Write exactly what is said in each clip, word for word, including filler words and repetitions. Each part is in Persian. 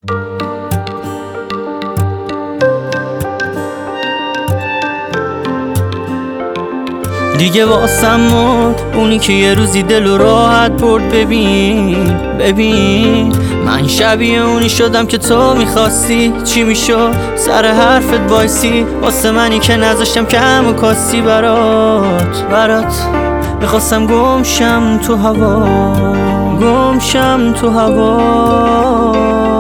دیگه واسم مرد اونی که یه روزی دل و راحت برد. ببین ببین من شبیه اونی شدم که تو میخواستی. چی میشد سر حرفت وایسی واسه منی که نذاشتم کم و کاستی برات برات میخواستم گمشم تو هوا گمشم تو هوا.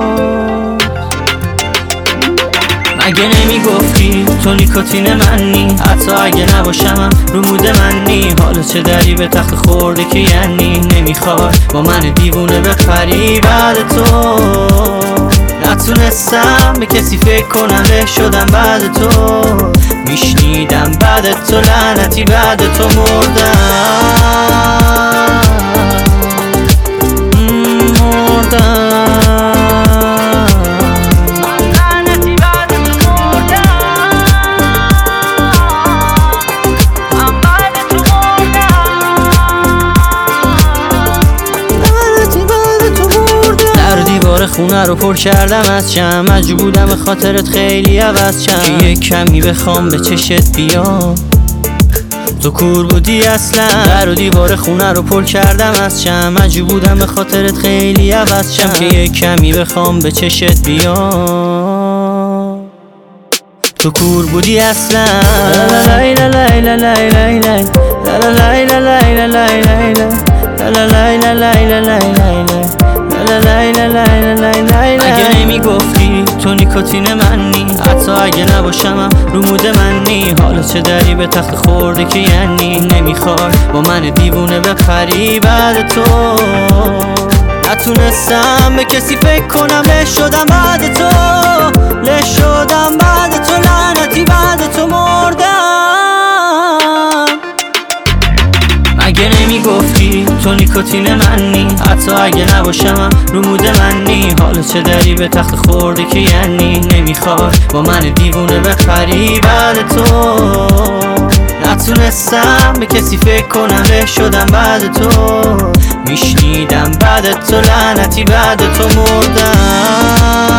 اگه نمیگفتی تو نیکوتین منی، حتی اگه نباشمم رو مود منی. حالا چه دری به تخت خورده که یعنی نمیخوای با من دیوونه بپری بعد تو. نتونستم به کسی فکر کنم له شدم بعد تو. میشنیدم بعد تو لعنتی بعد تو مردم مردم خونه رو پر کردم از شم. مجبور بودم به خاطرت خیلی عوض شم که یک کمی بخوام به چشت بیام. تو کور بودی اصلا. در و دیوار خونه رو پر کردم از شم. مجبور بودم به خاطرت خیلی عوض شم که یک کمی بخوام به چشت بیام. تو کور بودی اصلا. لا لا لا لا لا لا لا لا لا لا لا لا لا لا. اگه نمیگفتی تو نیکوتین منی، حتی اگه نباشمم رو مود منی. حالا چه دری به تخت خورده که یعنی نمیخوای با من دیوونه بپری بعد تو. نتونستم به کسی فکر کنم له شدم بعد تو له شدم بعد تو لعنتی بعد تو مردم. اگه نمیگفتی تو نیکوتین منی، حتی اگه نباشمم رو مود منی. حالا چه دری به تخت خورده که یعنی نمیخوای با من دیوونه بپری بعد تو. نتونستم به کسی فکر کنم له شدم بعد تو. میشنیدم بعد تو لعنتی بعد تو مردم